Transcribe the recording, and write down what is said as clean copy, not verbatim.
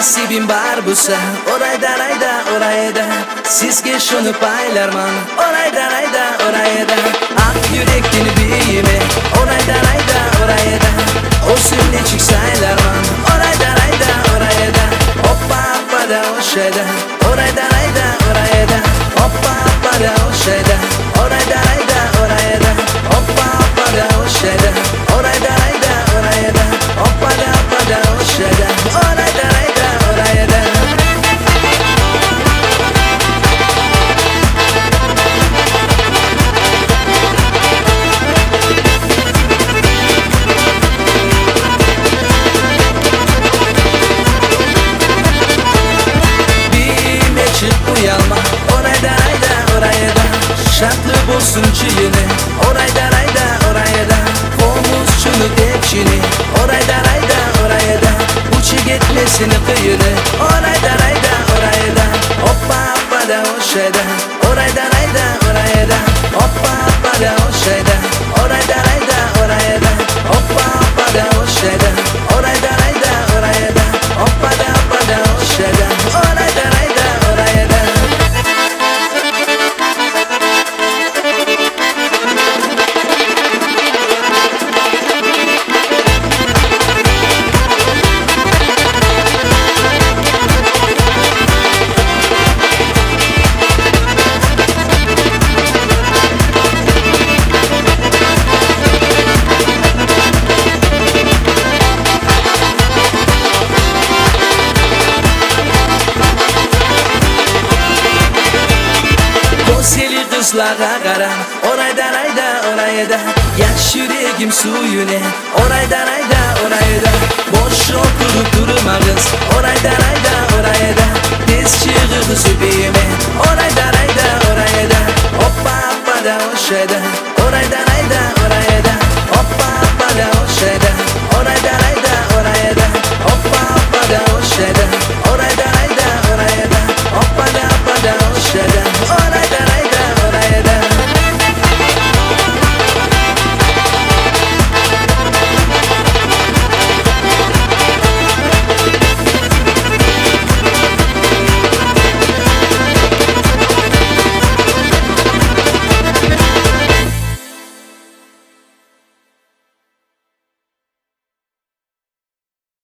nasibim var bulsa oraydan ayda oraya da sizge şunu paylarman oraydan ayda oraya da ak yürekten büyüme oraydan ayda oraya da olsun ne çıksaylarman oraydan ayda oraya da hoppa hoppa da o şeyda oraydan ayda oraya da hoppa hoppa da o şeyda oraydan ayda oraya da hoppa hoppa da o şeyda oraydan ayda oraya da hoppa da o şeyda oraydan ayda oraya da bir çık uyanma oraydan ayda oraya da şartlı bulsun çiğini oraydan ayda oraya da omuzçunu tepçini oraydan ayda oraya da uçu gitmesin kıyını oraydan ayda oraya da hoppa hoppa da o şeyda oraydan ayda oraya da hoppa hoppa da o şeyda oraydan ayda oraya da hoppa hoppa da o şeyda oraydan ayda oraya da hoppa da o şeyda oraydan ayda oraya da Konseli kızlara karan oraydan ayda oraya da yaş yüreğim suyune oraydan ayda oraya da